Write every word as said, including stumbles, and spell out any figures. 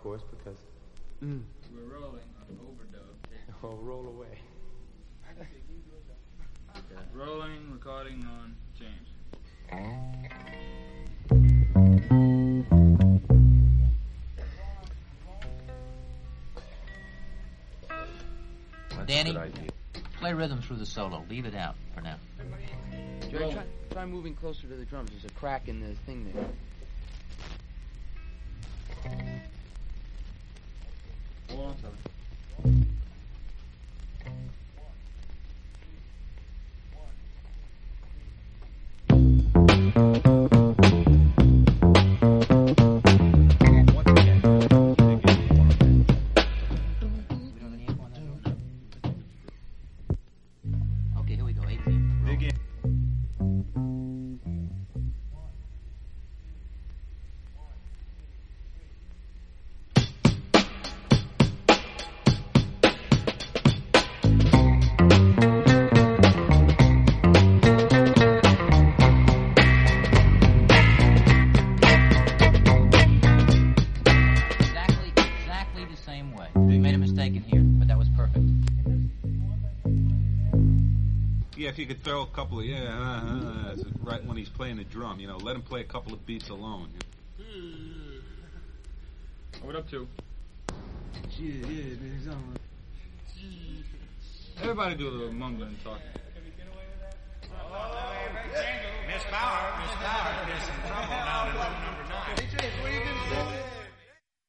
course, because... Mm. We're rolling on overdub. Oh, roll away. Rolling, recording on James. Danny, play rhythm through the solo. Leave it out for now. Jerry, try, try moving closer to the drums. There's a crack in the thing there. Hold on, sorry. Okay, here we go. eighteen. Dig in. Yeah, if you could throw a couple of, yeah, uh, uh, right when he's playing the drum, you know, let him play a couple of beats alone. What up to? Yeah, yeah, man. Everybody do a little mumbling and talking. Miss Bauer, Miss Bauer, there's some trouble down in room number nine. Hey, James, what are you going to say?